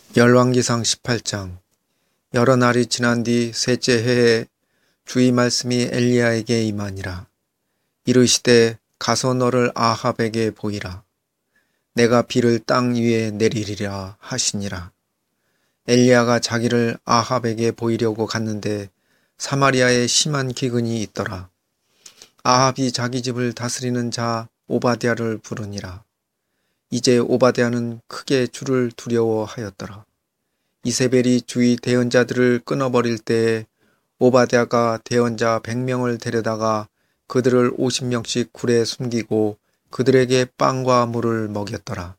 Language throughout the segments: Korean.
열왕기상 18장. 여러 날이 지난 뒤 셋째 해에 주의 말씀이 엘리야에게 임하니라. 이르시되 가서 너를 아합에게 보이라. 내가 비를 땅 위에 내리리라 하시니라. 엘리야가 자기를 아합에게 보이려고 갔는데 사마리아에 심한 기근이 있더라. 아합이 자기 집을 다스리는 자 오바댜를 부르니라. 이제 오바댜는 크게 주를 두려워하였더라. 이세벨이 주의 대언자들을 끊어버릴 때에 오바댜가 대언자 100명을 데려다가 그들을 50명씩 굴에 숨기고 그들에게 빵과 물을 먹였더라.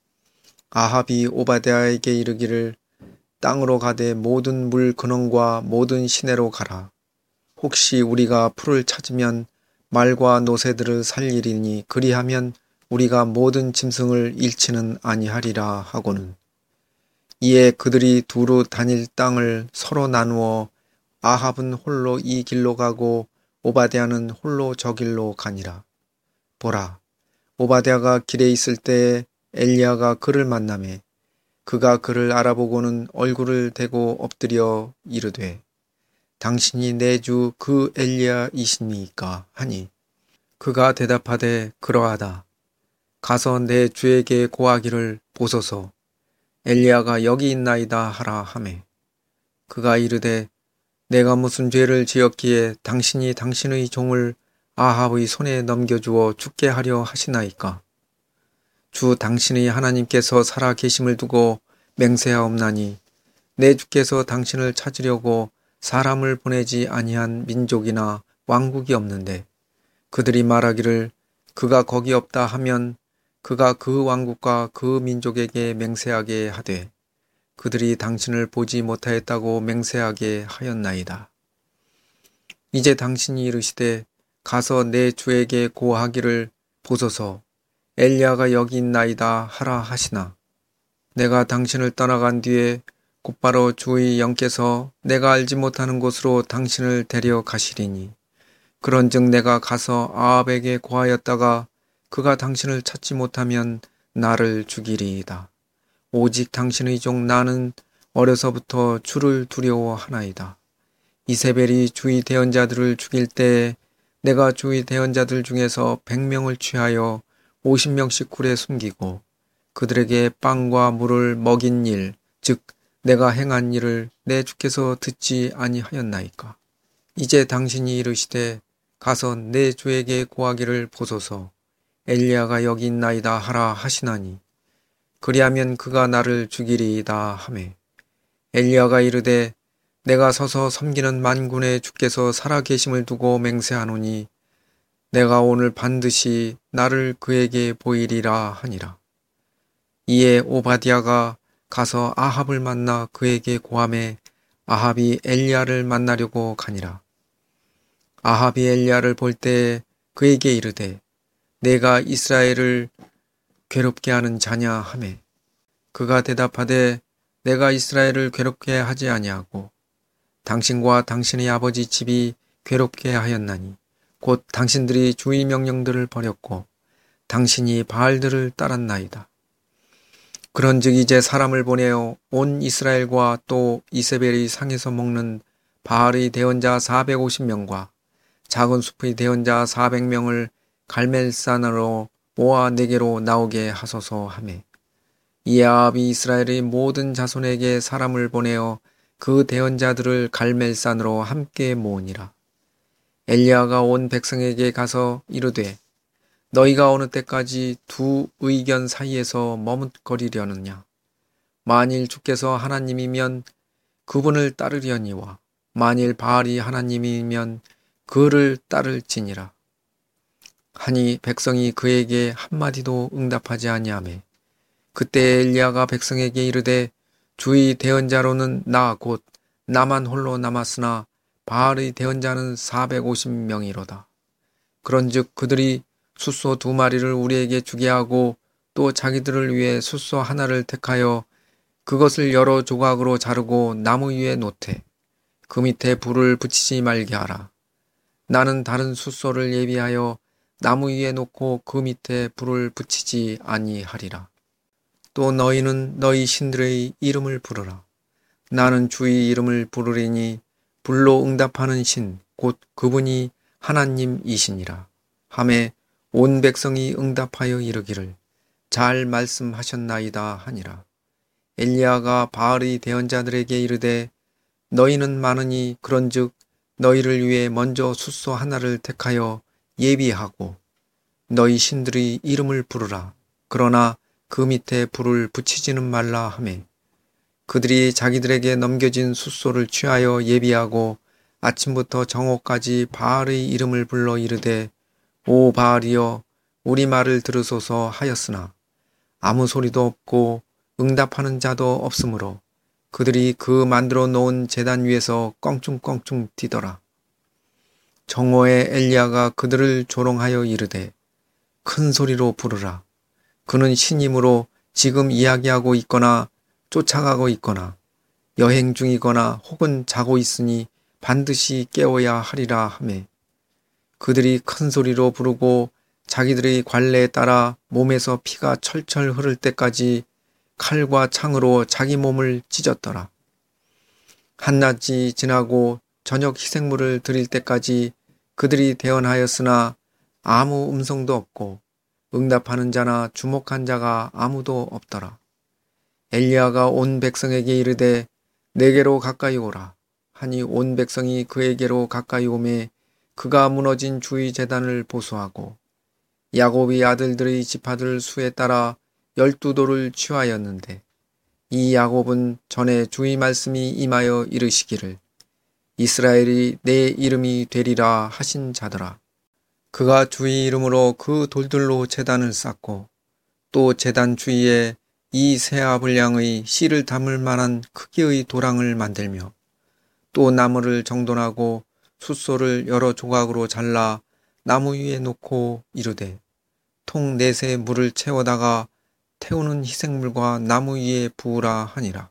아합이 오바댜에게 이르기를 땅으로 가되 모든 물 근원과 모든 시내로 가라. 혹시 우리가 풀을 찾으면 말과 노새들을 살리리니 그리하면 우리가 모든 짐승을 잃지는 아니하리라 하고는. 이에 그들이 두루 다닐 땅을 서로 나누어 아합은 홀로 이 길로 가고 오바댜는 홀로 저 길로 가니라. 보라, 오바댜가 길에 있을 때에 엘리야가 그를 만나매 그가 그를 알아보고는 얼굴을 대고 엎드려 이르되 당신이 내 주 그 엘리야이시니까 하니 그가 대답하되 그러하다. 가서 내 주에게 고하기를 보소서. 엘리야가 여기 있나이다 하라 하매 그가 이르되 내가 무슨 죄를 지었기에 당신이 당신의 종을 아합의 손에 넘겨주어 죽게 하려 하시나이까. 주 당신의 하나님께서 살아 계심을 두고 맹세하옵나니 내 주께서 당신을 찾으려고 사람을 보내지 아니한 민족이나 왕국이 없는데 그들이 말하기를 그가 거기 없다 하면 그가 그 왕국과 그 민족에게 맹세하게 하되 그들이 당신을 보지 못하였다고 맹세하게 하였나이다. 이제 당신이 이르시되 가서 내 주에게 고하기를 보소서. 엘리야가 여기 있나이다 하라 하시나 내가 당신을 떠나간 뒤에 곧바로 주의 영께서 내가 알지 못하는 곳으로 당신을 데려가시리니 그런즉 내가 가서 아합에게 고하였다가 그가 당신을 찾지 못하면 나를 죽이리이다. 오직 당신의 종 나는 어려서부터 주를 두려워하나이다. 이세벨이 주의 대언자들을 죽일 때에 내가 주의 대언자들 중에서 100명을 취하여 50명씩 굴에 숨기고 그들에게 빵과 물을 먹인 일, 즉 내가 행한 일을 내 주께서 듣지 아니하였나이까. 이제 당신이 이르시되 가서 내 주에게 고하기를 보소서. 엘리야가 여기 있나이다 하라 하시나니 그리하면 그가 나를 죽이리이다 하매 엘리야가 이르되 내가 서서 섬기는 만군의 주께서 살아 계심을 두고 맹세하노니 내가 오늘 반드시 나를 그에게 보이리라 하니라. 이에 오바댜가 가서 아합을 만나 그에게 고하매 아합이 엘리야를 만나려고 가니라. 아합이 엘리야를 볼 때에 그에게 이르되 내가 이스라엘을 괴롭게 하는 자냐 하매 그가 대답하되 내가 이스라엘을 괴롭게 하지 아니하고 당신과 당신의 아버지 집이 괴롭게 하였나니 곧 당신들이 주의 명령들을 버렸고 당신이 바알들을 따랐나이다. 그런즉 이제 사람을 보내어 온 이스라엘과 또 이세벨이 상에서 먹는 바알의 대언자 450명과 작은 숲의 대언자 400명을 갈멜산으로 모아 내게로 나오게 하소서 하매 이에 아합이 이스라엘의 모든 자손에게 사람을 보내어 그 대언자들을 갈멜산으로 함께 모으니라. 엘리야가 온 백성에게 가서 이르되 너희가 어느 때까지 두 의견 사이에서 머뭇거리려느냐. 만일 주께서 하나님이면 그분을 따르려니와 만일 바알이 하나님이면 그를 따를지니라. 하니 백성이 그에게 한마디도 응답하지 아니하매 그때 엘리야가 백성에게 이르되 주의 대언자로는 나 곧 나만 홀로 남았으나 바알의 대언자는 450명이로다. 그런즉 그들이 숫소 2마리를 우리에게 주게 하고 또 자기들을 위해 숫소 하나를 택하여 그것을 여러 조각으로 자르고 나무 위에 놓되 그 밑에 불을 붙이지 말게 하라. 나는 다른 숫소를 예비하여 나무 위에 놓고 그 밑에 불을 붙이지 아니하리라. 또 너희는 너희 신들의 이름을 부르라. 나는 주의 이름을 부르리니 불로 응답하는 신 곧 그분이 하나님이시니라. 하매 온 백성이 응답하여 이르기를 잘 말씀하셨나이다 하니라. 엘리야가 바알의 대언자들에게 이르되 너희는 많으니 그런즉 너희를 위해 먼저 숫소 하나를 택하여 예비하고 너희 신들의 이름을 부르라. 그러나 그 밑에 불을 붙이지는 말라 하매 그들이 자기들에게 넘겨진 숫소를 취하여 예비하고 아침부터 정오까지 바알의 이름을 불러 이르되 오 바알이여 우리 말을 들으소서 하였으나 아무 소리도 없고 응답하는 자도 없으므로 그들이 그 만들어 놓은 제단 위에서 껑충껑충 뛰더라. 정오에 엘리야가 그들을 조롱하여 이르되 큰 소리로 부르라. 그는 신임으로 지금 이야기하고 있거나 쫓아가고 있거나 여행 중이거나 혹은 자고 있으니 반드시 깨워야 하리라 하매 그들이 큰 소리로 부르고 자기들의 관례에 따라 몸에서 피가 철철 흐를 때까지 칼과 창으로 자기 몸을 찢었더라. 한낮이 지나고 저녁 희생물을 드릴 때까지 그들이 대언하였으나 아무 음성도 없고 응답하는 자나 주목한 자가 아무도 없더라. 엘리야가 온 백성에게 이르되 내게로 가까이 오라 하니 온 백성이 그에게로 가까이 오매 그가 무너진 주의 제단을 보수하고 야곱의 아들들의 지파들 수에 따라 12돌을 취하였는데 이 야곱은 전에 주의 말씀이 임하여 이르시기를 이스라엘이 내 이름이 되리라 하신 자더라. 그가 주의 이름으로 그 돌들로 제단을 쌓고 또 제단 주위에 이 세아 분량의 씨를 담을 만한 크기의 도랑을 만들며 또 나무를 정돈하고 숫소를 여러 조각으로 잘라 나무 위에 놓고 이르되 통 넷에 물을 채워다가 태우는 희생물과 나무 위에 부으라 하니라.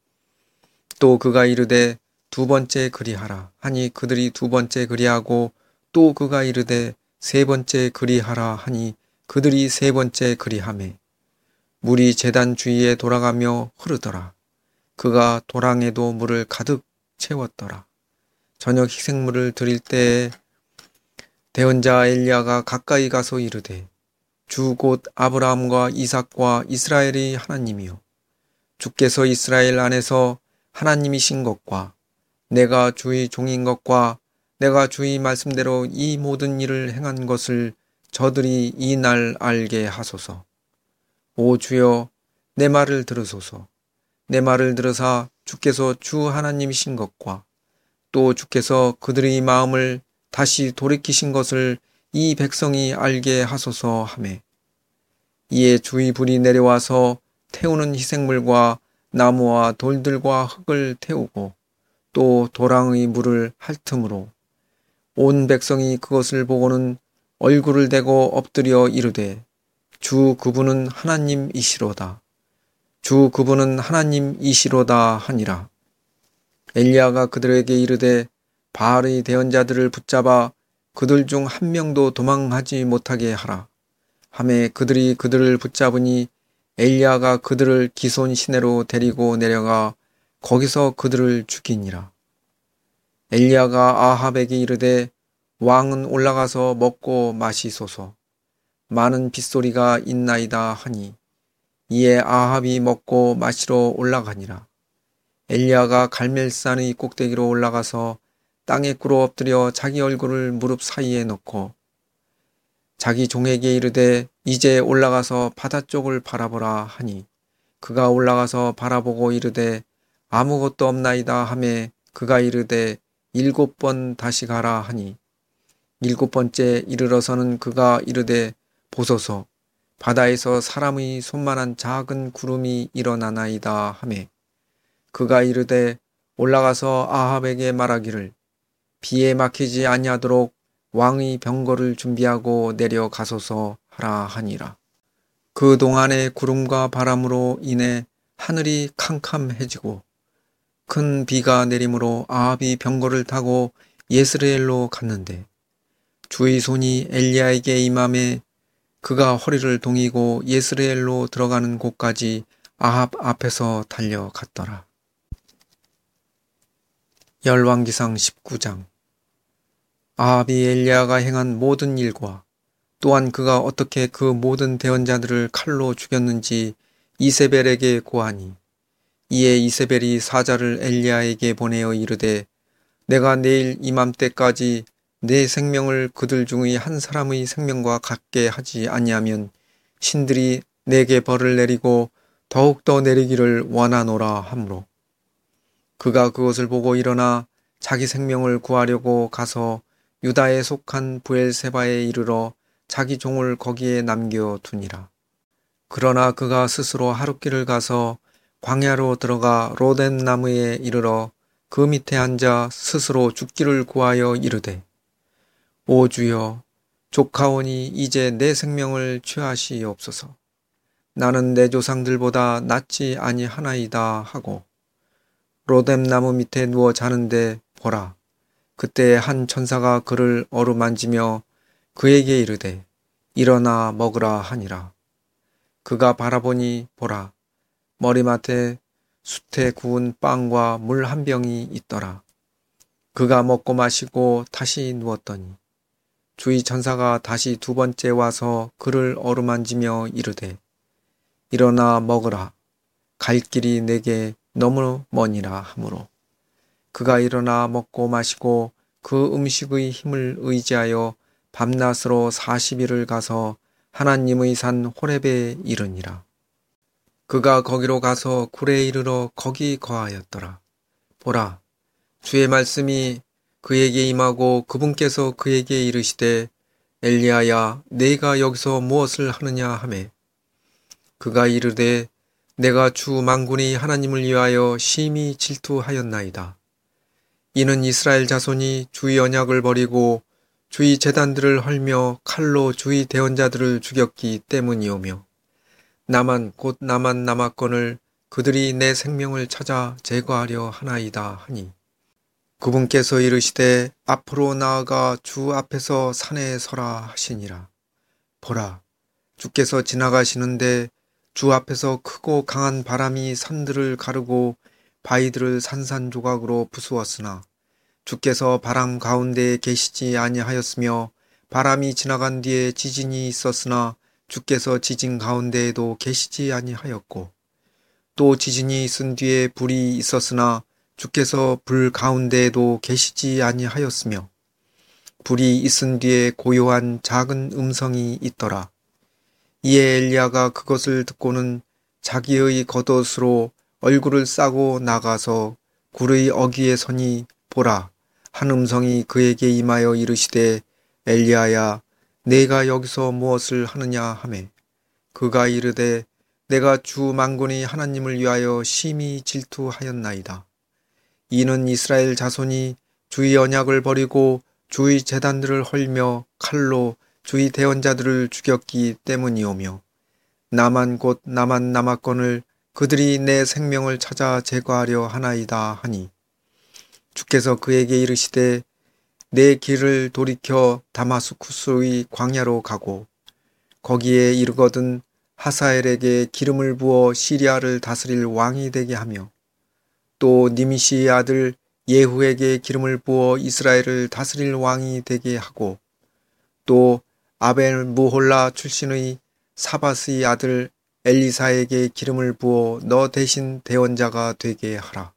또 그가 이르되 두 번째 그리하라 하니 그들이 두 번째 그리하고 또 그가 이르되 세 번째 그리하라 하니 그들이 세 번째 그리하매 물이 제단 주위에 돌아가며 흐르더라. 그가 도랑에도 물을 가득 채웠더라. 저녁 희생물을 드릴 때에 대언자 엘리야가 가까이 가서 이르되 주 곧 아브라함과 이삭과 이스라엘의 하나님이요 주께서 이스라엘 안에서 하나님이신 것과 내가 주의 종인 것과 내가 주의 말씀대로 이 모든 일을 행한 것을 저들이 이 날 알게 하소서. 오 주여 내 말을 들으소서. 내 말을 들으사 주께서 주 하나님이신 것과 또 주께서 그들의 마음을 다시 돌이키신 것을 이 백성이 알게 하소서 하매 이에 주의 불이 내려와서 태우는 희생물과 나무와 돌들과 흙을 태우고 또 도랑의 물을 핥음으로 온 백성이 그것을 보고는 얼굴을 대고 엎드려 이르되 주 그분은 하나님이시로다. 주 그분은 하나님이시로다 하니라. 엘리야가 그들에게 이르되 바알의 대언자들을 붙잡아 그들 중 한 명도 도망하지 못하게 하라. 하매 그들이 그들을 붙잡으니 엘리야가 그들을 기손 시내로 데리고 내려가 거기서 그들을 죽이니라. 엘리야가 아합에게 이르되 왕은 올라가서 먹고 마시소서. 많은 빗소리가 있나이다 하니 이에 아합이 먹고 마시러 올라가니라. 엘리야가 갈멜산의 꼭대기로 올라가서 땅에 꿇어 엎드려 자기 얼굴을 무릎 사이에 넣고 자기 종에게 이르되 이제 올라가서 바다 쪽을 바라보라 하니 그가 올라가서 바라보고 이르되 아무것도 없나이다 하매 그가 이르되 7번 다시 가라 하니 7번째 이르러서는 그가 이르되 보소서 바다에서 사람의 손만한 작은 구름이 일어나나이다 하매 그가 이르되 올라가서 아합에게 말하기를 비에 막히지 아니하도록 왕의 병거를 준비하고 내려가소서 하라 하니라. 그 동안에 구름과 바람으로 인해 하늘이 캄캄해지고 큰 비가 내림으로 아합이 병거를 타고 예스레엘로 갔는데 주의 손이 엘리야에게 임함에 그가 허리를 동이고 예스레엘로 들어가는 곳까지 아합 앞에서 달려갔더라. 열왕기상 19장. 아합이 엘리야가 행한 모든 일과 또한 그가 어떻게 그 모든 대언자들을 칼로 죽였는지 이세벨에게 고하니, 이에 이세벨이 사자를 엘리야에게 보내어 이르되, 내가 내일 이맘때까지 내 생명을 그들 중의 한 사람의 생명과 같게 하지 아니하면 신들이 내게 벌을 내리고 더욱더 내리기를 원하노라 하므로, 그가 그것을 보고 일어나 자기 생명을 구하려고 가서 유다에 속한 브엘세바에 이르러 자기 종을 거기에 남겨두니라. 그러나 그가 스스로 하룻길을 가서 광야로 들어가 로뎀 나무에 이르러 그 밑에 앉아 스스로 죽기를 구하여 이르되, 오 주여, 조카오니 이제 내 생명을 취하시옵소서. 나는 내 조상들보다 낫지 아니하나이다 하고 로뎀 나무 밑에 누워 자는데 보라, 그때 한 천사가 그를 어루만지며 그에게 이르되 일어나 먹으라 하니라. 그가 바라보니 보라, 머리맡에 숯에 구운 빵과 물 한 병이 있더라. 그가 먹고 마시고 다시 누웠더니 주의 천사가 다시 두 번째 와서 그를 어루만지며 이르되 일어나 먹으라, 갈 길이 내게 너무 머니라 하므로 그가 일어나 먹고 마시고 그 음식의 힘을 의지하여 밤낮으로 40일을 가서 하나님의 산 호렙에 이르니라. 그가 거기로 가서 굴에 이르러 거기 거하였더라. 보라, 주의 말씀이 그에게 임하고 그분께서 그에게 이르시되 엘리야야, 네가 여기서 무엇을 하느냐 하매, 그가 이르되 내가 주 만군의 하나님을 위하여 심히 질투하였나이다. 이는 이스라엘 자손이 주의 언약을 버리고 주의 제단들을 헐며 칼로 주의 대언자들을 죽였기 때문이오며, 나만 곧 나만 남았건을 그들이 내 생명을 찾아 제거하려 하나이다 하니, 그분께서 이르시되 앞으로 나아가 주 앞에서 산에 서라 하시니라. 보라, 주께서 지나가시는데 주 앞에서 크고 강한 바람이 산들을 가르고 바위들을 산산조각으로 부수었으나 주께서 바람 가운데에 계시지 아니하였으며, 바람이 지나간 뒤에 지진이 있었으나 주께서 지진 가운데에도 계시지 아니하였고, 또 지진이 있은 뒤에 불이 있었으나 주께서 불 가운데에도 계시지 아니하였으며, 불이 있은 뒤에 고요한 작은 음성이 있더라. 이에 엘리야가 그것을 듣고는 자기의 겉옷으로 얼굴을 싸고 나가서 굴의 어귀에 서니 보라, 한 음성이 그에게 임하여 이르시되 엘리야야, 내가 여기서 무엇을 하느냐 하매, 그가 이르되 내가 주 만군의 하나님을 위하여 심히 질투하였나이다. 이는 이스라엘 자손이 주의 언약을 버리고 주의 제단들을 헐며 칼로 주의 대언자들을 죽였기 때문이오며, 나만 곧 나만 남았건을 그들이 내 생명을 찾아 제거하려 하나이다 하니, 주께서 그에게 이르시되 내 길을 돌이켜 다마스쿠스의 광야로 가고 거기에 이르거든 하사엘에게 기름을 부어 시리아를 다스릴 왕이 되게 하며, 또 니미시의 아들 예후에게 기름을 부어 이스라엘을 다스릴 왕이 되게 하고, 또 아벨 무홀라 출신의 사바스의 아들 엘리사에게 기름을 부어 너 대신 대원자가 되게 하라.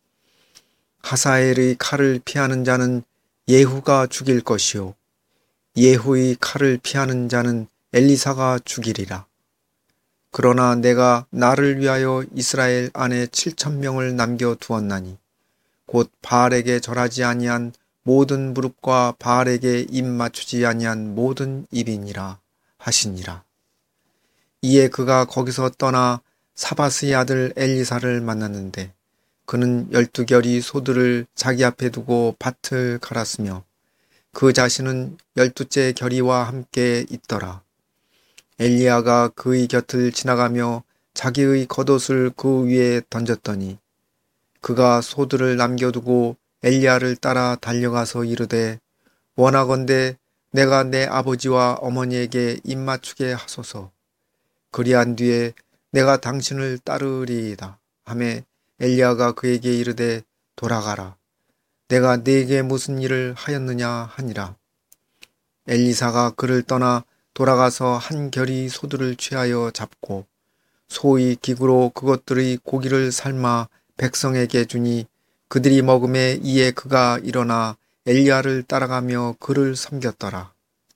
하사엘의 칼을 피하는 자는 예후가 죽일 것이요 예후의 칼을 피하는 자는 엘리사가 죽이리라. 그러나 내가 나를 위하여 이스라엘 안에 7,000명을 남겨두었나니 곧 바알에게 절하지 아니한 모든 무릎과 바알에게 입 맞추지 아니한 모든 입이니라 하시니라. 이에 그가 거기서 떠나 사바스의 아들 엘리사를 만났는데 그는 12결의 소들을 자기 앞에 두고 밭을 갈았으며 그 자신은 12째 결의와 함께 있더라. 엘리야가 그의 곁을 지나가며 자기의 겉옷을 그 위에 던졌더니 그가 소들을 남겨두고 엘리야를 따라 달려가서 이르되 원하건대 내가 내 아버지와 어머니에게 입맞추게 하소서. 그리한 뒤에 내가 당신을 따르리이다 하매 엘리야가 그에게 이르되 돌아가라. 내가 네게 무슨 일을 하였느냐 하니라. 엘리사가 그를 떠나 돌아가서 한 결의 소들을 취하여 잡고 소의 기구로 그것들의 고기를 삶아 백성에게 주니 그들이 먹음에 이에 그가 일어나 엘리야를 따라가며 그를 섬겼더라.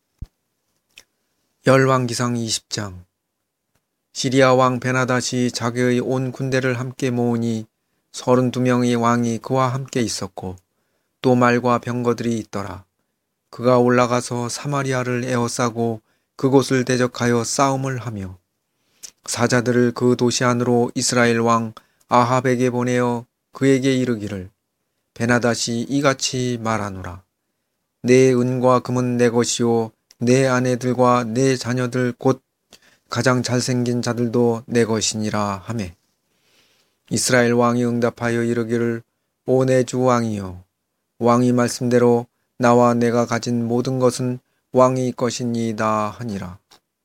열왕기상 20장. 시리아 왕 베나닷이 자기의 온 군대를 함께 모으니 32명의 왕이 그와 함께 있었고 또 말과 병거들이 있더라. 그가 올라가서 사마리아를 에워싸고 그곳을 대적하여 싸움을 하며 사자들을 그 도시 안으로 이스라엘 왕 아합에게 보내어 그에게 이르기를 베나닷이 이같이 말하노라. 내 은과 금은 내 것이요 내 아내들과 내 자녀들 곧 가장 잘생긴 자들도 내 것이니라 하매 이스라엘 왕이 응답하여 이르기를 오 내 주 왕이여 왕이 말씀대로 나와 내가 가진 모든 것은 왕이 것이니이다 하니라.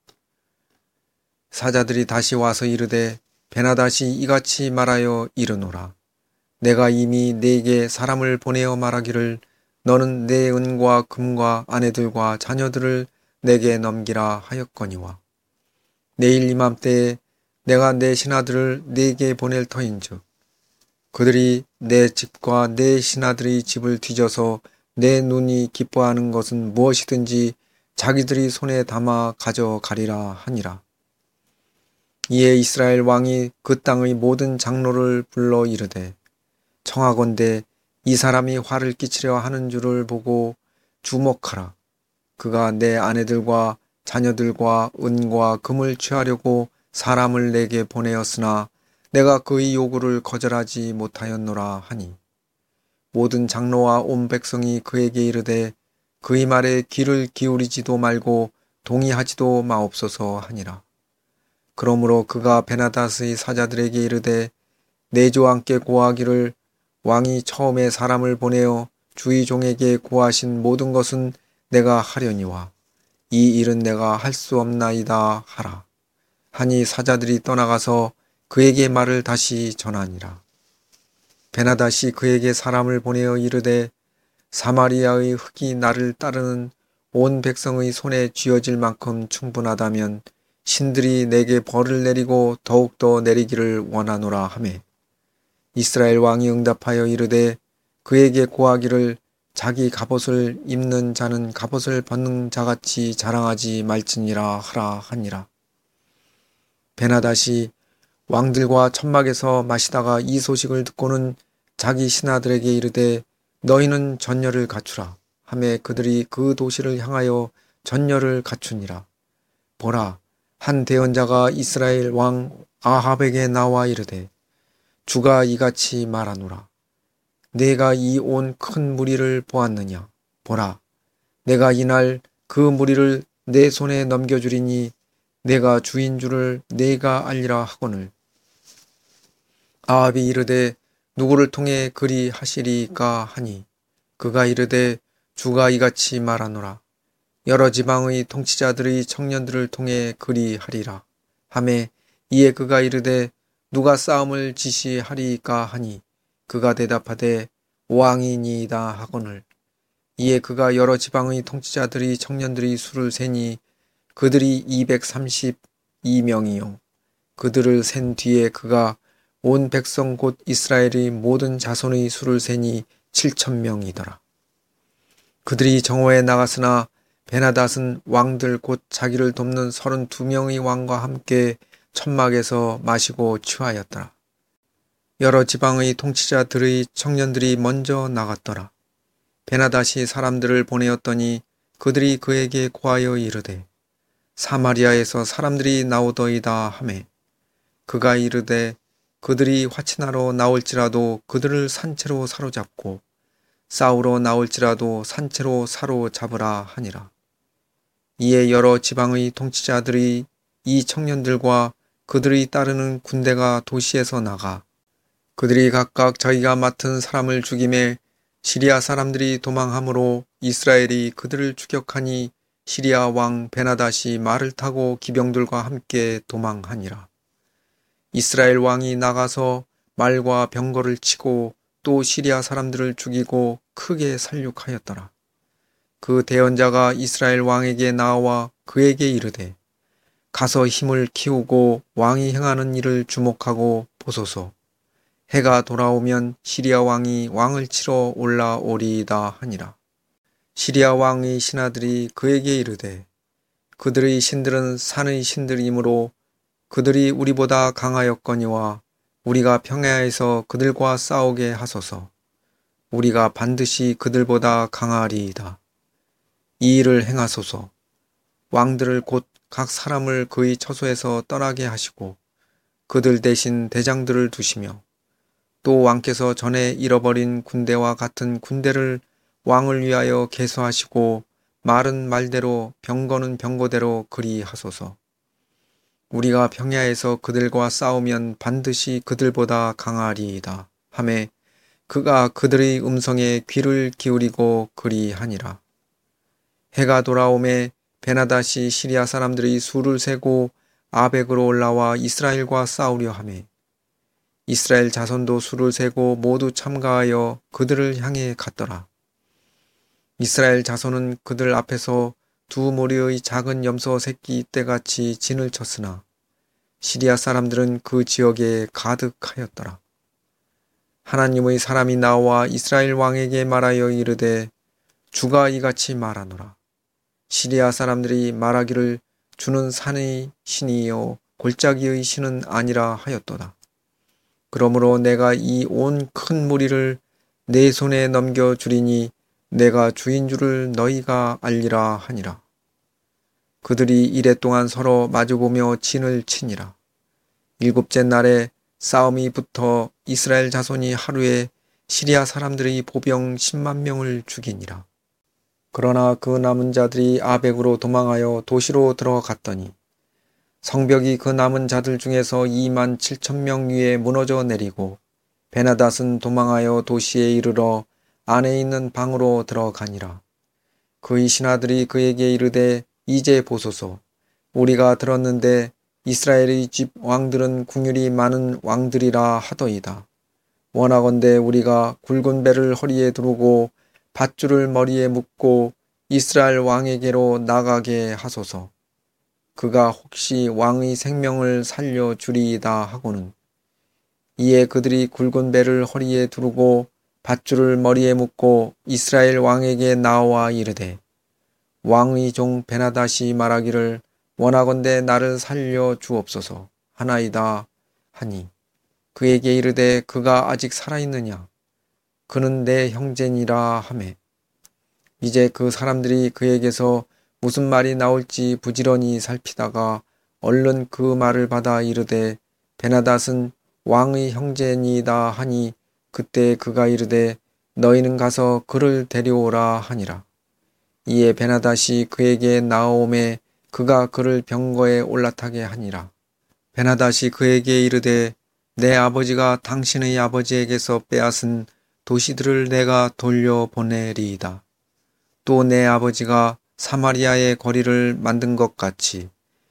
사자들이 다시 와서 이르되 베나닷이 이같이 말하여 이르노라. 내가 이미 네게 사람을 보내어 말하기를 너는 내 은과 금과 아내들과 자녀들을 내게 넘기라 하였거니와 내일 이맘때에 내가 내 신하들을 네게 보낼 터인즉 그들이 내 집과 내 신하들의 집을 뒤져서 내 눈이 기뻐하는 것은 무엇이든지 자기들이 손에 담아 가져가리라 하니라. 이에 이스라엘 왕이 그 땅의 모든 장로를 불러 이르되 청하건대 이 사람이 화를 끼치려 하는 줄을 보고 주목하라. 그가 내 아내들과 자녀들과 은과 금을 취하려고 사람을 내게 보내었으나 내가 그의 요구를 거절하지 못하였노라 하니 모든 장로와 온 백성이 그에게 이르되 그의 말에 귀를 기울이지도 말고 동의하지도 마옵소서 하니라. 그러므로 그가 베나닷의 사자들에게 이르되 내 주와 함께 고하기를 왕이 처음에 사람을 보내어 주의 종에게 고하신 모든 것은 내가 하려니와 이 일은 내가 할 수 없나이다 하라. 하니 사자들이 떠나가서 그에게 말을 다시 전하니라. 베나닷이 그에게 사람을 보내어 이르되 사마리아의 흙이 나를 따르는 온 백성의 손에 쥐어질 만큼 충분하다면 신들이 내게 벌을 내리고 더욱더 내리기를 원하노라 하매 이스라엘 왕이 응답하여 이르되 그에게 고하기를 자기 갑옷을 입는 자는 갑옷을 벗는 자같이 자랑하지 말지니라 하라 하니라. 베나닷이 왕들과 천막에서 마시다가 이 소식을 듣고는 자기 신하들에게 이르되 너희는 전열을 갖추라 하매 그들이 그 도시를 향하여 전열을 갖추니라. 보라, 한 대언자가 이스라엘 왕 아합에게 나와 이르되 주가 이같이 말하노라. 내가 이 온 큰 무리를 보았느냐. 보라, 내가 이날 그 무리를 내 손에 넘겨주리니 내가 주인 줄을 내가 알리라 하거늘. 아합이 이르되 누구를 통해 그리 하시리까 하니 그가 이르되 주가 이같이 말하노라. 여러 지방의 통치자들의 청년들을 통해 그리 하리라 하매 이에 그가 이르되 누가 싸움을 지시하리까 하니 그가 대답하되 왕이니이다 하거늘. 이에 그가 여러 지방의 통치자들이 청년들이 수를 세니 그들이 232명이요 그들을 센 뒤에 그가 온 백성 곧 이스라엘의 모든 자손의 수를 세니 7,000명이더라. 그들이 정오에 나갔으나 베나닷은 왕들 곧 자기를 돕는 32명의 왕과 함께 천막에서 마시고 취하였더라. 여러 지방의 통치자들의 청년들이 먼저 나갔더라. 베나닷이 사람들을 보내었더니 그들이 그에게 고하여 이르되 사마리아에서 사람들이 나오더이다 하매 그가 이르되 그들이 화친하러 나올지라도 그들을 산채로 사로잡고 싸우러 나올지라도 산채로 사로잡으라 하니라. 이에 여러 지방의 통치자들이 이 청년들과 그들이 따르는 군대가 도시에서 나가 그들이 각각 자기가 맡은 사람을 죽이매 시리아 사람들이 도망함으로 이스라엘이 그들을 추격하니 시리아 왕 베나닷이 말을 타고 기병들과 함께 도망하니라. 이스라엘 왕이 나가서 말과 병거를 치고 또 시리아 사람들을 죽이고 크게 살육하였더라. 그 대언자가 이스라엘 왕에게 나와 그에게 이르되 가서 힘을 키우고 왕이 행하는 일을 주목하고 보소서. 해가 돌아오면 시리아 왕이 왕을 치러 올라오리이다 하니라. 시리아 왕의 신하들이 그에게 이르되 그들의 신들은 산의 신들이므로 그들이 우리보다 강하였거니와 우리가 평야에서 그들과 싸우게 하소서. 우리가 반드시 그들보다 강하리이다. 이 일을 행하소서. 왕들을 곧 각 사람을 그의 처소에서 떠나게 하시고 그들 대신 대장들을 두시며 또 왕께서 전에 잃어버린 군대와 같은 군대를 왕을 위하여 계수하시고 말은 말대로 병거는 병거대로 그리하소서. 우리가 평야에서 그들과 싸우면 반드시 그들보다 강하리이다 하매 그가 그들의 음성에 귀를 기울이고 그리하니라. 해가 돌아오매 베나닷이 시리아 사람들의 수를 세고 아벡으로 올라와 이스라엘과 싸우려 하매 이스라엘 자손도 수를 세고 모두 참가하여 그들을 향해 갔더라. 이스라엘 자손은 그들 앞에서 두 모리의 작은 염소 새끼 떼같이 진을 쳤으나 시리아 사람들은 그 지역에 가득하였더라. 하나님의 사람이 나와 이스라엘 왕에게 말하여 이르되 주가 이같이 말하노라. 시리아 사람들이 말하기를 주는 산의 신이요 골짜기의 신은 아니라 하였도다. 그러므로 내가 이 온 큰 무리를 내 손에 넘겨주리니 내가 주인 줄을 너희가 알리라 하니라. 그들이 이랫동안 서로 마주보며 진을 치니라. 일곱째 날에 싸움이 붙어 이스라엘 자손이 하루에 시리아 사람들의 보병 10만 명을 죽이니라. 그러나 그 남은 자들이 아벡으로 도망하여 도시로 들어갔더니 성벽이 그 남은 자들 중에서 2만 7천 명 위에 무너져 내리고 베나닷은 도망하여 도시에 이르러 안에 있는 방으로 들어가니라. 그의 신하들이 그에게 이르되 이제 보소서. 우리가 들었는데 이스라엘의 집 왕들은 궁율이 많은 왕들이라 하더이다. 원하건대 우리가 굵은 배를 허리에 두르고 밧줄을 머리에 묶고 이스라엘 왕에게로 나가게 하소서. 그가 혹시 왕의 생명을 살려주리이다 하고는 이에 그들이 굵은 배를 허리에 두르고 밧줄을 머리에 묶고 이스라엘 왕에게 나와 이르되 왕의 종 베나닷이 말하기를 원하건대 나를 살려 주옵소서 하나이다 하니 그에게 이르되 그가 아직 살아있느냐 그는 내 형제니라 하매 이제 그 사람들이 그에게서 무슨 말이 나올지 부지런히 살피다가 얼른 그 말을 받아 이르되 베나닷은 왕의 형제니이다 하니 그때 그가 이르되 너희는 가서 그를 데려오라 하니라. 이에 베나닷이 그에게 나오매 그가 그를 병거에 올라타게 하니라. 베나닷이 그에게 이르되 내 아버지가 당신의 아버지에게서 빼앗은 도시들을 내가 돌려보내리이다. 또 내 아버지가 사마리아의 거리를 만든 것 같이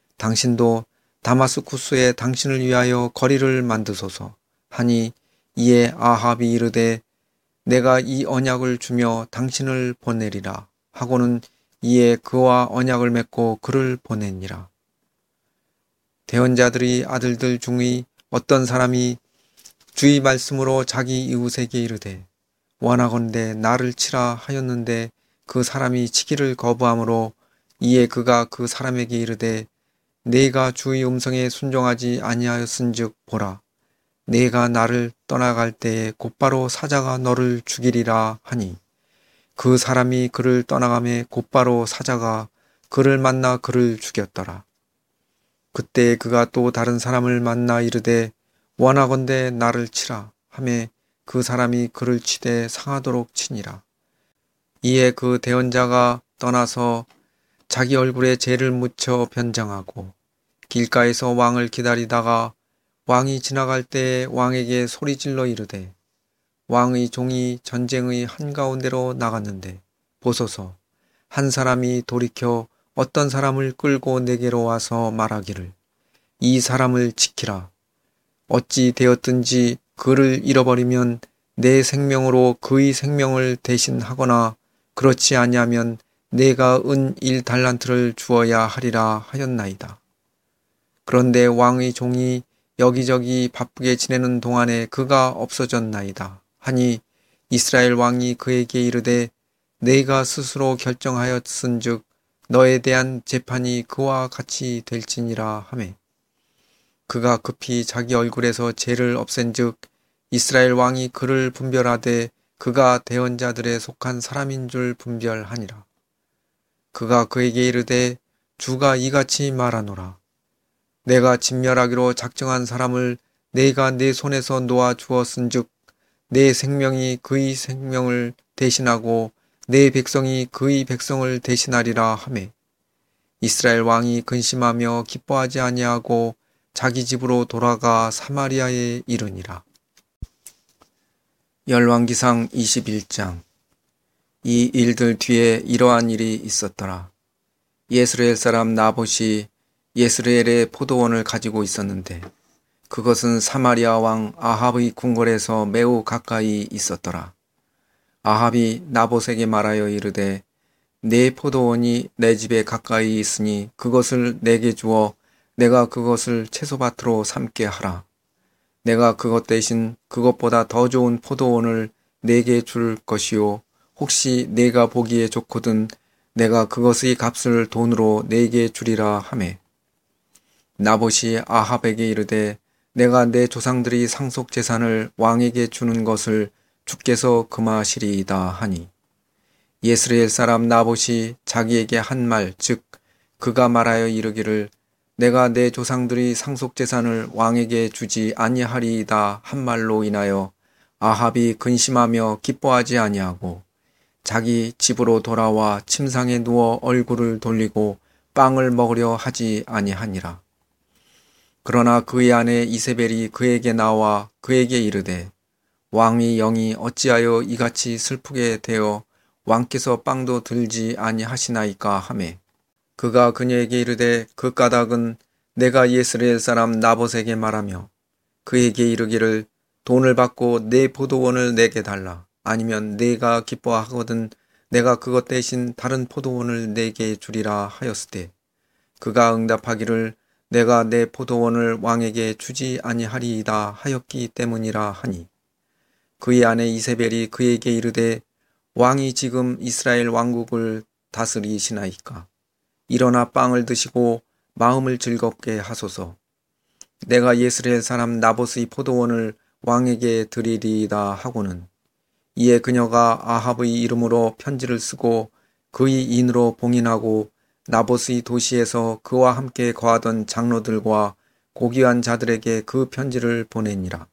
당신도 다마스쿠스에 당신을 위하여 거리를 만드소서 하니 이에 아합이 이르되 내가 이 언약을 주며 당신을 보내리라 하고는 이에 그와 언약을 맺고 그를 보내니라. 대언자들의 아들들 중의 어떤 사람이 주의 말씀으로 자기 이웃에게 이르되 원하건대 나를 치라 하였는데 그 사람이 치기를 거부하므로 이에 그가 그 사람에게 이르되 내가 주의 음성에 순종하지 아니하였은즉 보라 내가 나를 떠나갈 때에 곧바로 사자가 너를 죽이리라 하니 그 사람이 그를 떠나가매 곧바로 사자가 그를 만나 그를 죽였더라. 그때 그가 또 다른 사람을 만나 이르되 원하건대 나를 치라 하매 그 사람이 그를 치되 상하도록 치니라. 이에 그 대언자가 떠나서 자기 얼굴에 재를 묻혀 변장하고 길가에서 왕을 기다리다가 왕이 지나갈 때에 왕에게 소리질러 이르되 왕의 종이 전쟁의 한가운데로 나갔는데 보소서 한 사람이 돌이켜 어떤 사람을 끌고 내게로 와서 말하기를 이 사람을 지키라. 어찌 되었든지 그를 잃어버리면 내 생명으로 그의 생명을 대신하거나 그렇지 아니하면 내가 은 1달란트를 주어야 하리라 하였나이다. 그런데 왕의 종이 여기저기 바쁘게 지내는 동안에 그가 없어졌나이다 하니 이스라엘 왕이 그에게 이르되 내가 스스로 결정하였은즉 너에 대한 재판이 그와 같이 될지니라 하매 그가 급히 자기 얼굴에서 죄를 없앤즉 이스라엘 왕이 그를 분별하되 그가 대언자들에 속한 사람인 줄 분별하니라. 그가 그에게 이르되 주가 이같이 말하노라. 내가 진멸하기로 작정한 사람을 내가 내 손에서 놓아 주었은즉 내 생명이 그의 생명을 대신하고 내 백성이 그의 백성을 대신하리라 하매 이스라엘 왕이 근심하며 기뻐하지 아니하고 자기 집으로 돌아가 사마리아에 이르니라. 열왕기상 21장. 이 일들 뒤에 이러한 일이 있었더라. 예스르엘 사람 나봇이 예스르엘의 포도원을 가지고 있었는데 그것은 사마리아 왕 아합의 궁궐에서 매우 가까이 있었더라. 아합이 나봇에게 말하여 이르되 내 포도원이 내 집에 가까이 있으니 그것을 내게 주어 내가 그것을 채소밭으로 삼게 하라. 내가 그것 대신 그것보다 더 좋은 포도원을 내게 줄 것이요 혹시 내가 보기에 좋거든 내가 그것의 값을 돈으로 내게 주리라 하매 나봇이 아합에게 이르되 내가 내 조상들이 상속 재산을 왕에게 주는 것을 주께서 금하시리이다 하니 예스르엘 사람 나봇이 자기에게 한 말 즉 그가 말하여 이르기를 내가 내 조상들이 상속 재산을 왕에게 주지 아니하리이다 한 말로 인하여 아합이 근심하며 기뻐하지 아니하고 자기 집으로 돌아와 침상에 누워 얼굴을 돌리고 빵을 먹으려 하지 아니하니라. 그러나 그의 아내 이세벨이 그에게 나와 그에게 이르되 왕의 영이 어찌하여 이같이 슬프게 되어 왕께서 빵도 들지 아니하시나이까 하매 그가 그녀에게 이르되 그 까닭은 내가 예스르엘 사람 나봇에게 말하며 그에게 이르기를 돈을 받고 내 포도원을 내게 달라. 아니면 내가 기뻐하거든 내가 그것 대신 다른 포도원을 내게 주리라 하였으되 그가 응답하기를 내가 내 포도원을 왕에게 주지 아니하리이다 하였기 때문이라 하니 그의 아내 이세벨이 그에게 이르되 왕이 지금 이스라엘 왕국을 다스리시나이까 일어나 빵을 드시고 마음을 즐겁게 하소서. 내가 예스르엘 사람 나봇의 포도원을 왕에게 드리리이다 하고는 이에 그녀가 아합의 이름으로 편지를 쓰고 그의 인으로 봉인하고 나봇의 도시에서 그와 함께 거하던 장로들과 고귀한 자들에게 그 편지를 보내니라.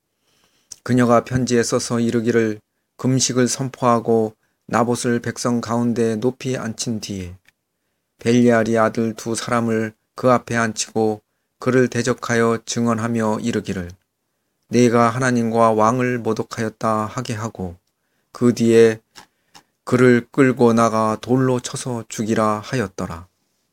그녀가 편지에 써서 이르기를 금식을 선포하고 나봇을 백성 가운데 높이 앉힌 뒤에 벨리알이 아들 두 사람을 그 앞에 앉히고 그를 대적하여 증언하며 이르기를 내가 하나님과 왕을 모독하였다 하게 하고 그 뒤에 그를 끌고 나가 돌로 쳐서 죽이라 하였더라.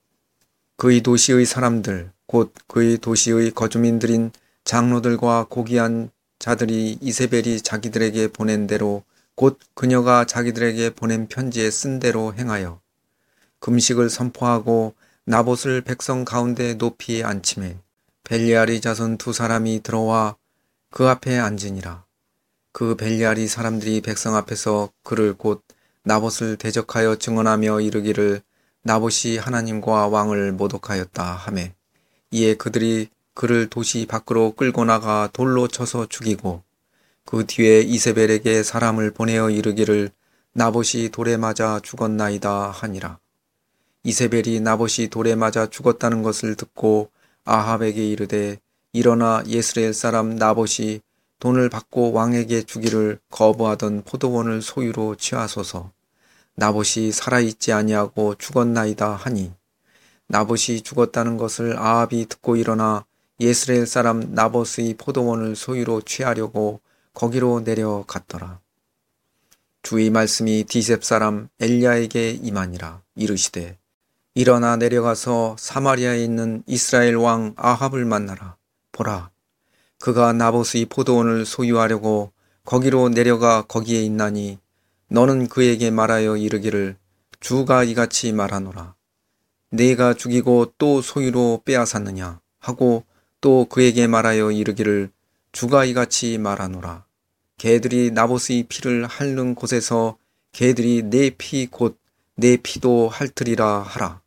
그의 도시의 사람들 곧 그의 도시의 거주민들인 장로들과 고귀한 자들이 이세벨이 자기들에게 보낸 대로 곧 그녀가 자기들에게 보낸 편지에 쓴 대로 행하여 금식을 선포하고 나봇을 백성 가운데 높이 앉히매 벨리알의 자손 두 사람이 들어와 그 앞에 앉으니라. 그 벨리알의 사람들이 백성 앞에서 그를 곧 나봇을 대적하여 증언하며 이르기를 나봇이 하나님과 왕을 모독하였다 하매 이에 그들이 그를 도시 밖으로 끌고 나가 돌로 쳐서 죽이고 그 뒤에 이세벨에게 사람을 보내어 이르기를 나봇이 돌에 맞아 죽었나이다 하니라. 이세벨이 나봇이 돌에 맞아 죽었다는 것을 듣고 아합에게 이르되 일어나 예스르엘 사람 나봇이 돈을 받고 왕에게 주기를 거부하던 포도원을 소유로 취하소서. 나봇이 살아있지 아니하고 죽었나이다 하니 나봇이 죽었다는 것을 아합이 듣고 일어나 예스르엘 사람 나봇의 포도원을 소유로 취하려고 거기로 내려갔더라. 주의 말씀이 디셉 사람 엘리야에게 임하니라. 이르시되 일어나 내려가서 사마리아에 있는 이스라엘 왕 아합을 만나라. 보라, 그가 나봇의 포도원을 소유하려고 거기로 내려가 거기에 있나니 너는 그에게 말하여 이르기를 주가 이같이 말하노라. 네가 죽이고 또 소유로 빼앗았느냐 하고 또 그에게 말하여 이르기를 주가 이같이 말하노라. 개들이 나봇의 피를 핥는 곳에서 개들이 내 피 곧 내 피도 핥으리라 하라.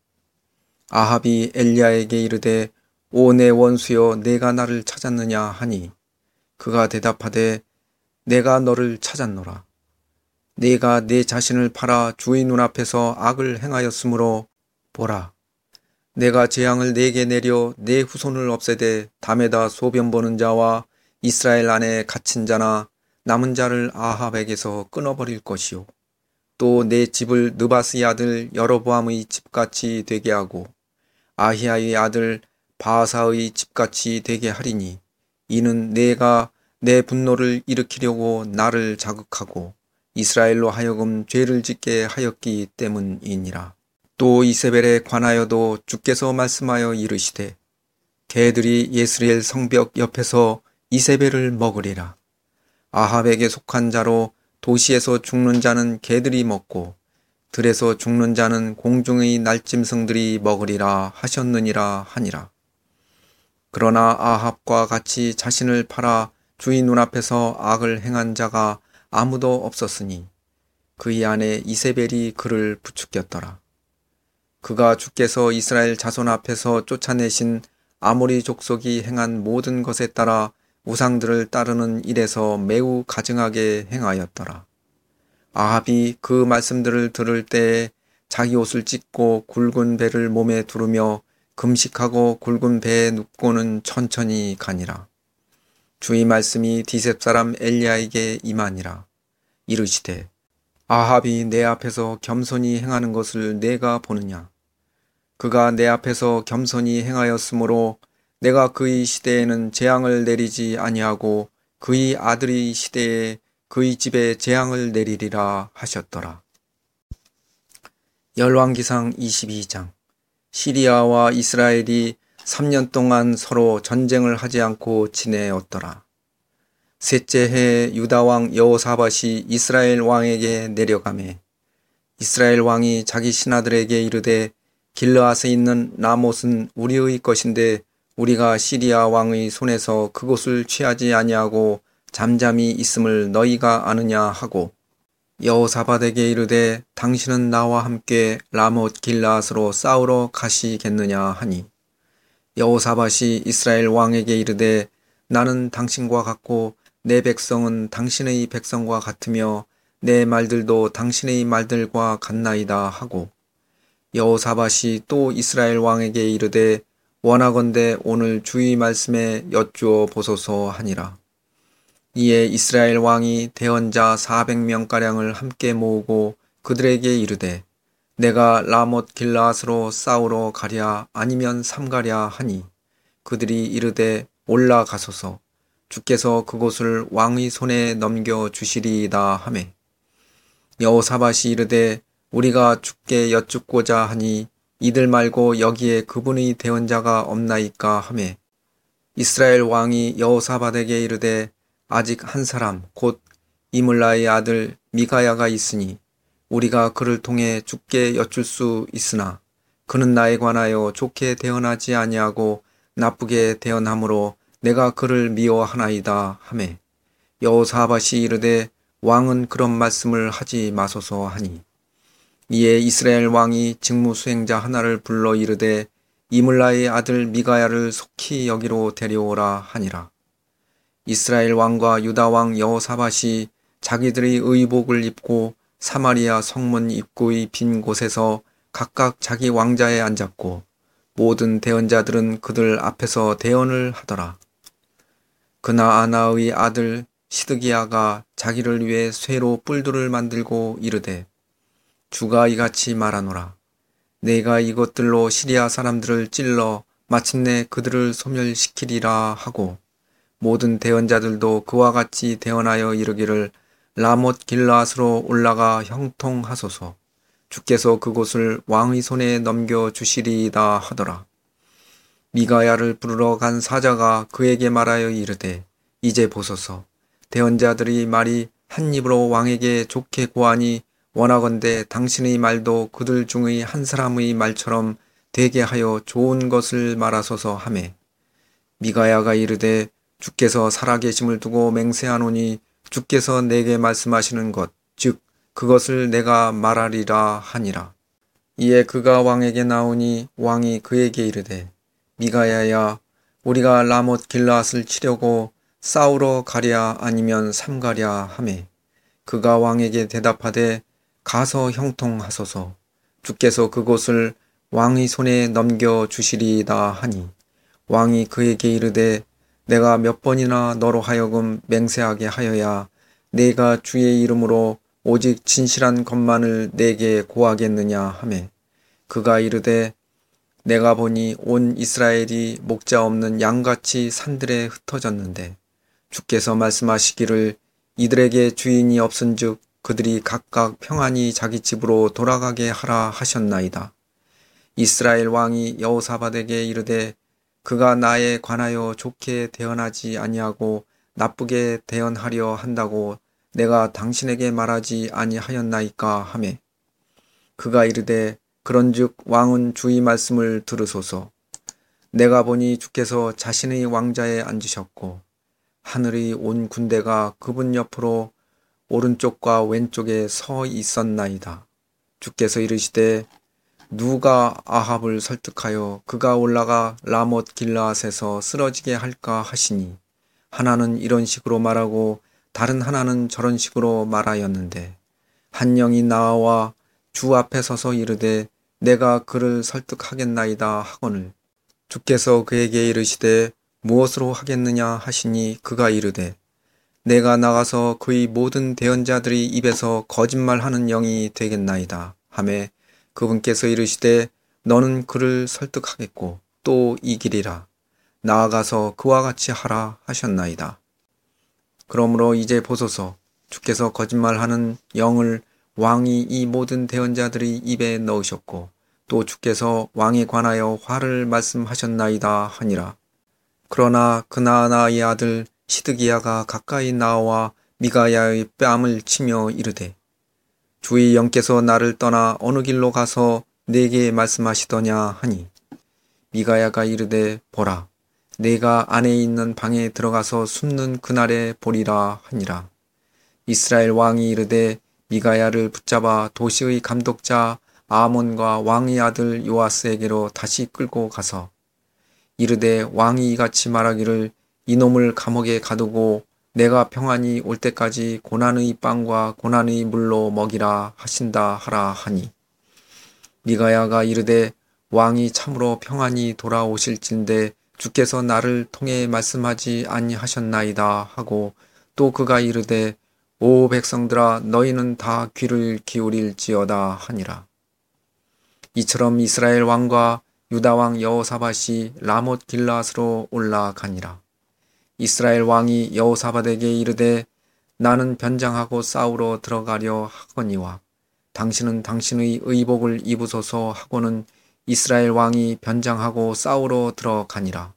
아합이 엘리야에게 이르되 오 내 원수여 내가 나를 찾았느냐 하니 그가 대답하되 내가 너를 찾았노라. 네가 내 자신을 팔아 주의 눈앞에서 악을 행하였으므로 보라, 내가 재앙을 네게 내려 내 후손을 없애되 담에다 소변 보는 자와 이스라엘 안에 갇힌 자나 남은 자를 아합에게서 끊어버릴 것이요. 또 내 집을 느바스의 아들 여로보암의 집같이 되게 하고 아히야의 아들 바하사의 집같이 되게 하리니 이는 내가 내 분노를 일으키려고 나를 자극하고 이스라엘로 하여금 죄를 짓게 하였기 때문이니라. 또 이세벨에 관하여도 주께서 말씀하여 이르시되 개들이 예스리엘 성벽 옆에서 이세벨을 먹으리라. 아합에게 속한 자로 도시에서 죽는 자는 개들이 먹고 들에서 죽는 자는 공중의 날짐승들이 먹으리라 하셨느니라 하니라. 그러나 아합과 같이 자신을 팔아 주의 눈앞에서 악을 행한 자가 아무도 없었으니 그의 아내 이세벨이 그를 부추겼더라. 그가 주께서 이스라엘 자손 앞에서 쫓아내신 아모리 족속이 행한 모든 것에 따라 우상들을 따르는 일에서 매우 가증하게 행하였더라. 아합이 그 말씀들을 들을 때에 자기 옷을 찢고 굵은 배를 몸에 두르며 금식하고 굵은 배에 눕고는 천천히 가니라. 주의 말씀이 디셉 사람 엘리야에게 임하니라. 이르시되 아합이 내 앞에서 겸손히 행하는 것을 내가 보느냐. 그가 내 앞에서 겸손히 행하였으므로 내가 그의 시대에는 재앙을 내리지 아니하고 그의 아들의 시대에 그의 집에 재앙을 내리리라 하셨더라. 열왕기상 22장. 시리아와 이스라엘이 3년 동안 서로 전쟁을 하지 않고 지내었더라. 셋째 해에 유다 왕 여호사밧이 이스라엘 왕에게 내려가매 이스라엘 왕이 자기 신하들에게 이르되 길르앗에 있는 라못은 우리의 것인데 우리가 시리아 왕의 손에서 그곳을 취하지 아니하고 잠잠히 있음을 너희가 아느냐 하고 여호사밧에게 이르되 당신은 나와 함께 라못 길르앗으로 싸우러 가시겠느냐 하니 여호사밧이 이스라엘 왕에게 이르되 나는 당신과 같고 내 백성은 당신의 백성과 같으며 내 말들도 당신의 말들과 같나이다 하고 여호사밧이 또 이스라엘 왕에게 이르되 원하건대 오늘 주의 말씀에 여쭈어 보소서 하니라. 이에 이스라엘 왕이 대언자 400명가량을 함께 모으고 그들에게 이르되 내가 라못 길르앗으로 싸우러 가랴 아니면 삼가랴 하니 그들이 이르되 올라가소서 주께서 그곳을 왕의 손에 넘겨 주시리이다 하매 여호사밧이 이르되 우리가 주께 여쭙고자 하니 이들 말고 여기에 그분의 대언자가 없나이까 하매 이스라엘 왕이 여호사밧에게 이르되 아직 한 사람 곧 이물라의 아들 미가야가 있으니 우리가 그를 통해 주께 여쭐 수 있으나 그는 나에 관하여 좋게 대언하지 아니하고 나쁘게 대언하므로 내가 그를 미워하나이다 하매 여호사밧이 이르되 왕은 그런 말씀을 하지 마소서 하니 이에 이스라엘 왕이 직무 수행자 하나를 불러 이르되 이물라의 아들 미가야를 속히 여기로 데려오라 하니라. 이스라엘 왕과 유다 왕 여호사밧이 자기들의 의복을 입고 사마리아 성문 입구의 빈 곳에서 각각 자기 왕자에 앉았고 모든 대언자들은 그들 앞에서 대언을 하더라. 그나아나의 아들 시드기야가 자기를 위해 쇠로 뿔들을 만들고 이르되 주가 이같이 말하노라. 내가 이것들로 시리아 사람들을 찔러 마침내 그들을 소멸시키리라 하고 모든 대언자들도 그와 같이 대언하여 이르기를 라못 길르앗으로 올라가 형통하소서. 주께서 그곳을 왕의 손에 넘겨주시리이다 하더라. 미가야를 부르러 간 사자가 그에게 말하여 이르되 이제 보소서 대언자들이 말이 한 입으로 왕에게 좋게 고하니 원하건대 당신의 말도 그들 중의 한 사람의 말처럼 되게 하여 좋은 것을 말하소서 하매 미가야가 이르되 주께서 살아계심을 두고 맹세하노니 주께서 내게 말씀하시는 것 즉 그것을 내가 말하리라 하니라. 이에 그가 왕에게 나오니 왕이 그에게 이르되 미가야야 우리가 라못 길라앗을 치려고 싸우러 가랴 아니면 삼가랴 하매 그가 왕에게 대답하되 가서 형통하소서 주께서 그곳을 왕의 손에 넘겨 주시리이다 하니 왕이 그에게 이르되 내가 몇 번이나 너로 하여금 맹세하게 하여야 내가 주의 이름으로 오직 진실한 것만을 내게 고하겠느냐 하매 그가 이르되 내가 보니 온 이스라엘이 목자 없는 양같이 산들에 흩어졌는데 주께서 말씀하시기를 이들에게 주인이 없은즉 그들이 각각 평안히 자기 집으로 돌아가게 하라 하셨나이다. 이스라엘 왕이 여호사밧에게 이르되 그가 나에 관하여 좋게 대언하지 아니하고 나쁘게 대언하려 한다고 내가 당신에게 말하지 아니하였나이까 하매 그가 이르되 그런즉 왕은 주의 말씀을 들으소서. 내가 보니 주께서 자신의 왕자에 앉으셨고 하늘의 온 군대가 그분 옆으로 오른쪽과 왼쪽에 서 있었나이다. 주께서 이르시되 누가 아합을 설득하여 그가 올라가 라못 길라앗에서 쓰러지게 할까 하시니 하나는 이런 식으로 말하고 다른 하나는 저런 식으로 말하였는데 한 영이 나와 주 앞에 서서 이르되 내가 그를 설득하겠나이다 하거늘 주께서 그에게 이르시되 무엇으로 하겠느냐 하시니 그가 이르되 내가 나가서 그의 모든 대언자들의 입에서 거짓말하는 영이 되겠나이다 하매 그분께서 이르시되 너는 그를 설득하겠고 또 이기리라. 나아가서 그와 같이 하라 하셨나이다. 그러므로 이제 보소서 주께서 거짓말하는 영을 왕이 이 모든 대언자들의 입에 넣으셨고 또 주께서 왕에 관하여 화를 말씀하셨나이다 하니라. 그러나 그나아나의 아들 시드기야가 가까이 나와 미가야의 뺨을 치며 이르되 주의 영께서 나를 떠나 어느 길로 가서 내게 말씀하시더냐 하니 미가야가 이르되 보라 내가 안에 있는 방에 들어가서 숨는 그날에 보리라 하니라. 이스라엘 왕이 이르되 미가야를 붙잡아 도시의 감독자 아몬과 왕의 아들 요아스에게로 다시 끌고 가서 이르되 왕이 이같이 말하기를 이놈을 감옥에 가두고 내가 평안히 올 때까지 고난의 빵과 고난의 물로 먹이라 하신다 하라 하니 미가야가 이르되 왕이 참으로 평안히 돌아오실진대 주께서 나를 통해 말씀하지 아니하셨나이다 하고 또 그가 이르되 오 백성들아 너희는 다 귀를 기울일지어다 하니라. 이처럼 이스라엘 왕과 유다 왕 여호사밧이 라못 길라앗으로 올라가니라. 이스라엘 왕이 여호사밧에게 이르되 나는 변장하고 싸우러 들어가려 하거니와 당신은 당신의 의복을 입으소서 하고는 이스라엘 왕이 변장하고 싸우러 들어가니라.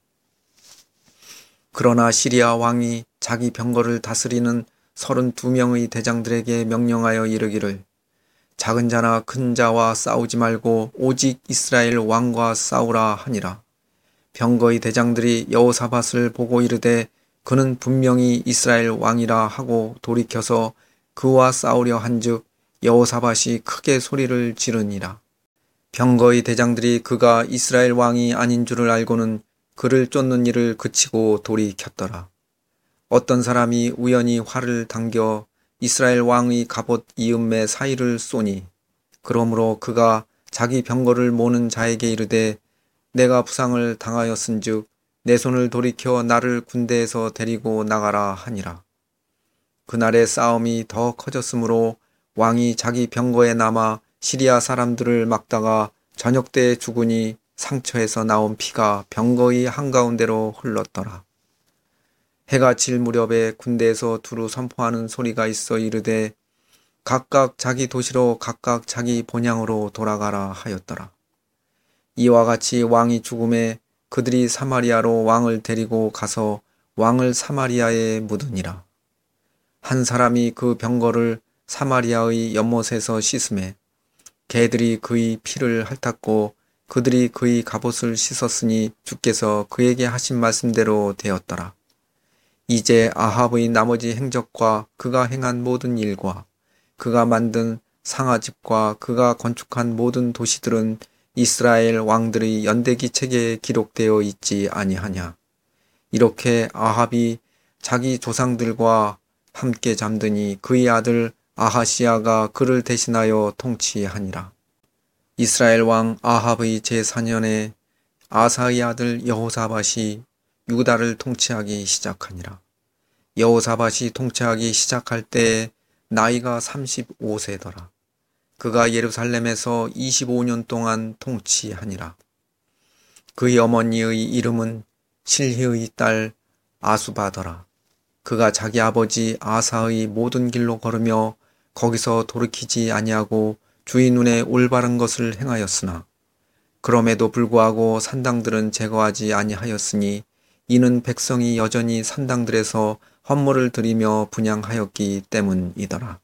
그러나 시리아 왕이 자기 병거를 다스리는 32명의 대장들에게 명령하여 이르기를 작은 자나 큰 자와 싸우지 말고 오직 이스라엘 왕과 싸우라 하니라. 병거의 대장들이 여호사밧을 보고 이르되 그는 분명히 이스라엘 왕이라 하고 돌이켜서 그와 싸우려 한즉 여호사밧이 크게 소리를 지르니라. 병거의 대장들이 그가 이스라엘 왕이 아닌 줄을 알고는 그를 쫓는 일을 그치고 돌이켰더라. 어떤 사람이 우연히 활을 당겨 이스라엘 왕의 갑옷 이음매 사이를 쏘니 그러므로 그가 자기 병거를 모는 자에게 이르되 내가 부상을 당하였은즉 내 손을 돌이켜 나를 군대에서 데리고 나가라 하니라. 그날의 싸움이 더 커졌으므로 왕이 자기 병거에 남아 시리아 사람들을 막다가 저녁 때에 죽으니 상처에서 나온 피가 병거의 한가운데로 흘렀더라. 해가 질 무렵에 군대에서 두루 선포하는 소리가 있어 이르되 각각 자기 도시로 각각 자기 본향으로 돌아가라 하였더라. 이와 같이 왕이 죽음에 그들이 사마리아로 왕을 데리고 가서 왕을 사마리아에 묻으니라. 한 사람이 그 병거를 사마리아의 연못에서 씻음에 개들이 그의 피를 핥았고 그들이 그의 갑옷을 씻었으니 주께서 그에게 하신 말씀대로 되었더라. 이제 아합의 나머지 행적과 그가 행한 모든 일과 그가 만든 상아집과 그가 건축한 모든 도시들은 이스라엘 왕들의 연대기 책에 기록되어 있지 아니하냐. 이렇게 아합이 자기 조상들과 함께 잠드니 그의 아들 아하시야가 그를 대신하여 통치하니라. 이스라엘 왕 아합의 제4년에 아사의 아들 여호사밧이 유다를 통치하기 시작하니라. 여호사밧이 통치하기 시작할 때에 나이가 35세더라. 그가 예루살렘에서 25년 동안 통치하니라. 그의 어머니의 이름은 실히의 딸 아수바더라. 그가 자기 아버지 아사의 모든 길로 걸으며 거기서 돌이키지 아니하고 주의 눈에 올바른 것을 행하였으나 그럼에도 불구하고 산당들은 제거하지 아니하였으니 이는 백성이 여전히 산당들에서 헌물을 드리며 분향하였기 때문이더라.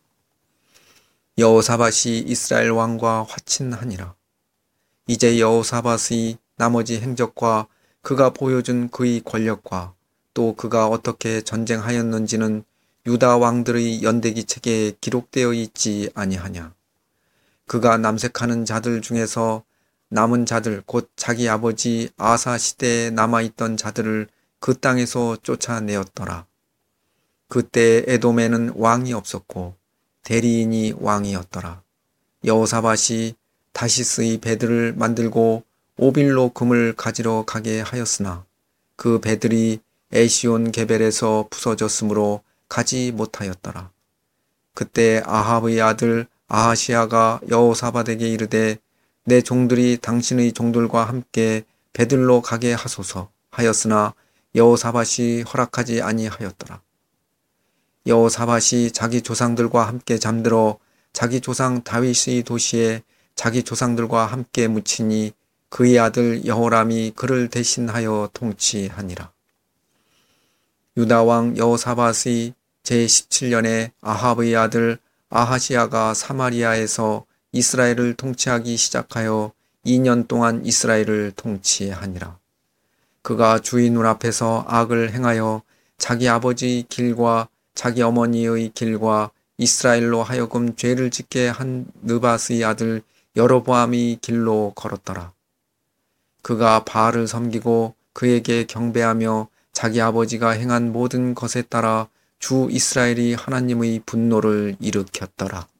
여호사밧이 이스라엘 왕과 화친하니라. 이제 여호사밧의 나머지 행적과 그가 보여준 그의 권력과 또 그가 어떻게 전쟁하였는지는 유다 왕들의 연대기 책에 기록되어 있지 아니하냐. 그가 남색하는 자들 중에서 남은 자들 곧 자기 아버지 아사 시대에 남아있던 자들을 그 땅에서 쫓아내었더라. 그때 에돔에는 왕이 없었고 대리인이 왕이었더라. 여호사밧이 다시스의 배들을 만들고 오빌로 금을 가지러 가게 하였으나 그 배들이 에시온 게벨에서 부서졌으므로 가지 못하였더라. 그때 아합의 아들 아하시야가 여호사밧에게 이르되 내 종들이 당신의 종들과 함께 배들로 가게 하소서 하였으나 여호사밧이 허락하지 아니하였더라. 여호사밧이 자기 조상들과 함께 잠들어 자기 조상 다윗의 도시에 자기 조상들과 함께 묻히니 그의 아들 여호람이 그를 대신하여 통치하니라. 유다 왕 여호사밧의 제17년에 아합의 아들 아하시야가 사마리아에서 이스라엘을 통치하기 시작하여 2년 동안 이스라엘을 통치하니라. 그가 주의 눈앞에서 악을 행하여 자기 아버지의 길과 자기 어머니의 길과 이스라엘로 하여금 죄를 짓게 한 느밧의 아들 여로보암의 길로 걸었더라. 그가 바알을 섬기고 그에게 경배하며 자기 아버지가 행한 모든 것에 따라 주 이스라엘이 하나님의 분노를 일으켰더라.